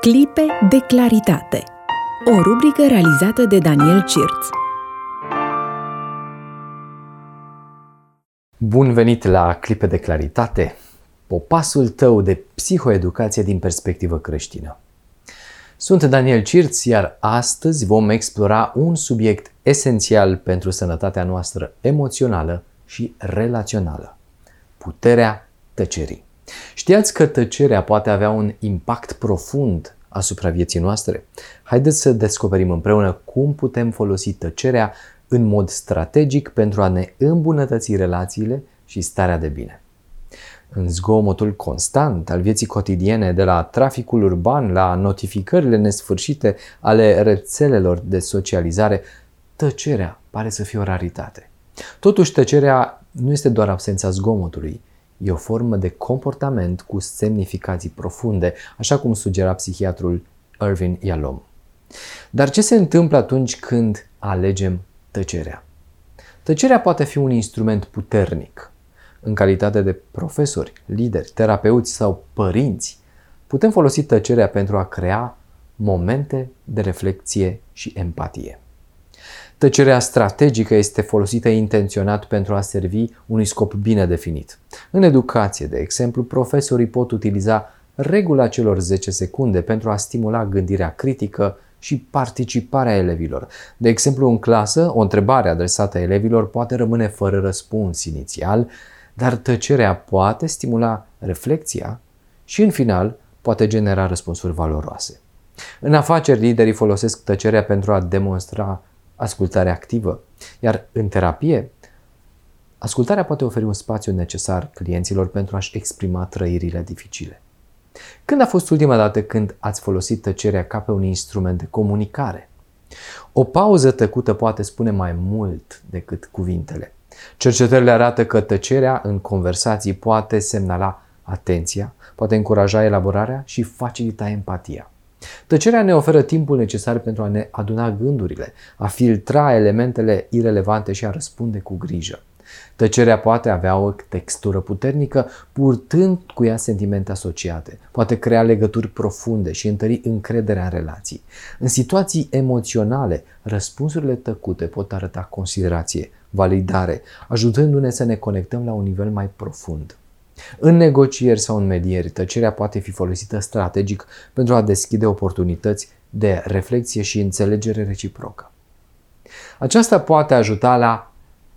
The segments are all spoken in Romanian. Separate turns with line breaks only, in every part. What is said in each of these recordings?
Clipe de claritate. O rubrică realizată de Daniel Cirț.
Bun venit la Clipe de claritate, popasul tău de psihoeducație din perspectivă creștină. Sunt Daniel Cirț, iar astăzi vom explora un subiect esențial pentru sănătatea noastră emoțională și relațională: puterea tăcerii. Știați că tăcerea poate avea un impact profund asupra vieții noastre? Haideți să descoperim împreună cum putem folosi tăcerea în mod strategic pentru a ne îmbunătăți relațiile și starea de bine. În zgomotul constant al vieții cotidiene, de la traficul urban la notificările nesfârșite ale rețelelor de socializare, tăcerea pare să fie o raritate. Totuși, tăcerea nu este doar absența zgomotului, e o formă de comportament cu semnificații profunde, așa cum sugera psihiatrul Irvin Yalom. Dar ce se întâmplă atunci când alegem tăcerea? Tăcerea poate fi un instrument puternic. În calitate de profesori, lideri, terapeuți sau părinți, putem folosi tăcerea pentru a crea momente de reflecție și empatie. Tăcerea strategică este folosită intenționat pentru a servi unui scop bine definit. În educație, de exemplu, profesorii pot utiliza regula celor 10 secunde pentru a stimula gândirea critică și participarea elevilor. De exemplu, în clasă, o întrebare adresată elevilor poate rămâne fără răspuns inițial, dar tăcerea poate stimula reflexia și, în final, poate genera răspunsuri valoroase. În afaceri, liderii folosesc tăcerea pentru a demonstra ascultare activă, iar în terapie, ascultarea poate oferi un spațiu necesar clienților pentru a-și exprima trăirile dificile. Când a fost ultima dată când ați folosit tăcerea ca pe un instrument de comunicare? O pauză tăcută poate spune mai mult decât cuvintele. Cercetările arată că tăcerea în conversații poate semnala atenția, poate încuraja elaborarea și facilita empatia. Tăcerea ne oferă timpul necesar pentru a ne aduna gândurile, a filtra elementele irelevante și a răspunde cu grijă. Tăcerea poate avea o textură puternică, purtând cu ea sentimente asociate. Poate crea legături profunde și întări încrederea în relații. În situații emoționale, răspunsurile tăcute pot arăta considerație, validare, ajutându-ne să ne conectăm la un nivel mai profund. În negocieri sau în medieri, tăcerea poate fi folosită strategic pentru a deschide oportunități de reflexie și înțelegere reciprocă. Aceasta poate ajuta la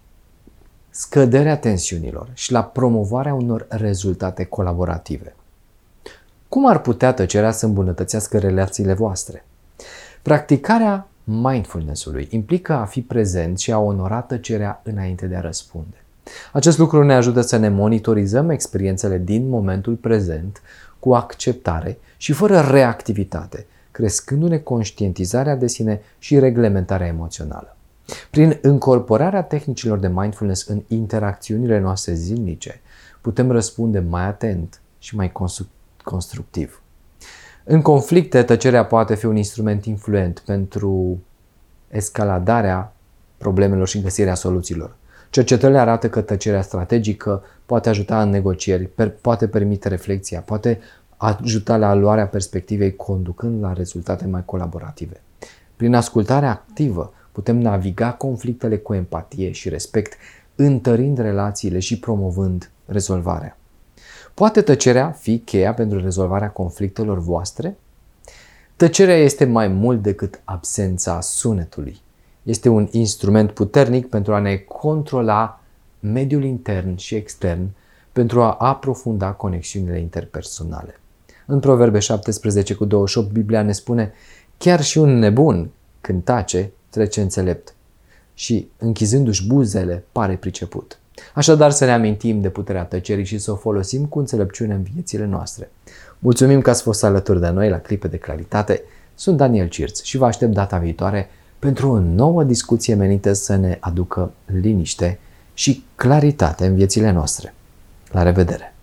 scăderea tensiunilor și la promovarea unor rezultate colaborative. Cum ar putea tăcerea să îmbunătățească relațiile voastre? Practicarea mindfulness-ului implică a fi prezent și a onora tăcerea înainte de a răspunde. Acest lucru ne ajută să ne monitorizăm experiențele din momentul prezent cu acceptare și fără reactivitate, crescându-ne conștientizarea de sine și reglementarea emoțională. Prin incorporarea tehnicilor de mindfulness în interacțiunile noastre zilnice, putem răspunde mai atent și mai constructiv. În conflicte, tăcerea poate fi un instrument influent pentru escaladarea problemelor și găsirea soluțiilor. Cercetările arată că tăcerea strategică poate ajuta în negocieri, poate permite reflexia, poate ajuta la luarea perspectivei, conducând la rezultate mai colaborative. Prin ascultarea activă putem naviga conflictele cu empatie și respect, întărind relațiile și promovând rezolvarea. Poate tăcerea fi cheia pentru rezolvarea conflictelor voastre? Tăcerea este mai mult decât absența sunetului. Este un instrument puternic pentru a ne controla mediul intern și extern, pentru a aprofunda conexiunile interpersonale. În Proverbe 17:28, Biblia ne spune: chiar și un nebun, când tace, trece înțelept și, închizându-și buzele, pare priceput. Așadar, să ne amintim de puterea tăcerii și să o folosim cu înțelepciune în viețile noastre. Mulțumim că ați fost alături de noi la Clipe de Claritate. Sunt Daniel Cirț și vă aștept data viitoare pentru o nouă discuție menită să ne aducă liniște și claritate în viețile noastre. La revedere!